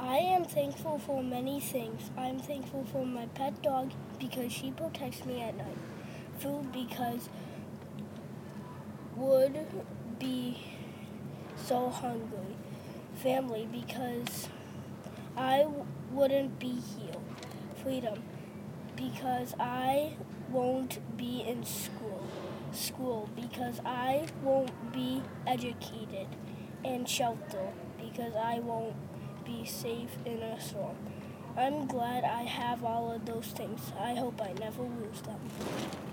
I am thankful for many things. I'm thankful for my pet dog because she protects me at night. Food because would be so hungry. Family because I wouldn't be here. Freedom because I won't be in school. School because I won't be educated. And shelter because I won't be safe in a storm. I'm glad I have all of those things. I hope I never lose them.